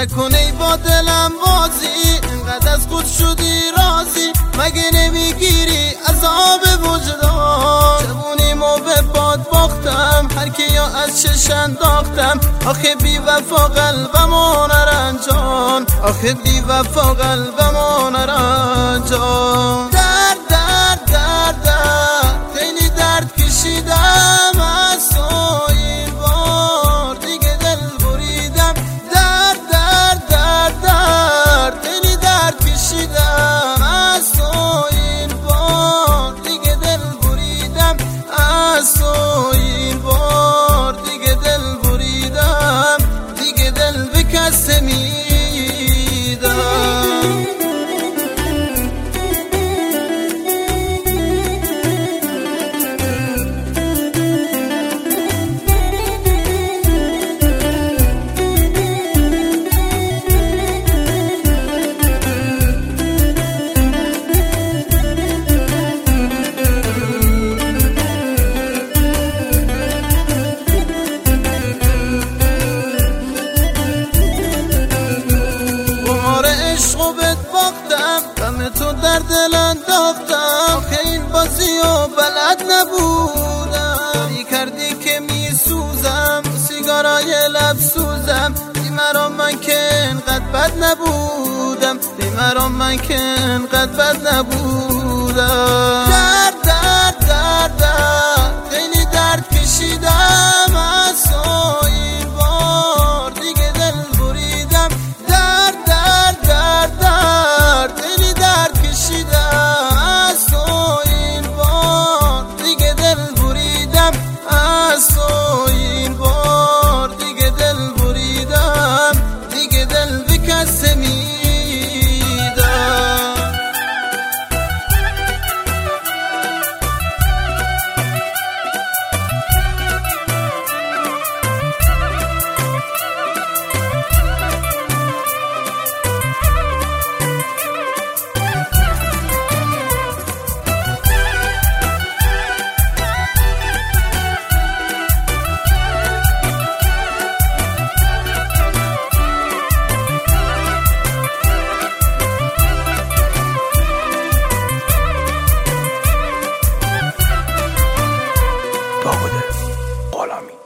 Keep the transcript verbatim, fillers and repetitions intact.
نکنه ای با دلم بازی، انقدر از خود شدی راضی، مگه نمیگیری عذاب وجدان؟ جوونیمو به باد باختم، هر کیو از چش انداختم، آخه بی وفا قلبمو نرنجان، آخه بی وفا قلبمو نرنجان. درد درد درد درد خیلی درد کشیدم از تو این بار، دیگه دل بریدم. درد درد درد درد خیلی درد کشیدم از تو این بار، دیگه دل بریدم از تو این بار، دیگه دل بریدم، دیگه دل به کس میدم. غم تو در دل انداختم، آخه این بازیو بلد نبودم، ای کردی که می سوزم، سیگارای لب سوزم، دیمرام من که انقدر بد نبودم، دیمرام من که انقدر بد نبودم. درد درد درد درد خیلی درد کشیدم از تو این بار، دیگه دل بریدم. درد درد درد درد خیلی درد کشیدم از تو این بار، دیگه دل بریدم از تو این بار، دیگه دل بریدم، دیگه دل به کس میدم. باقود غلامی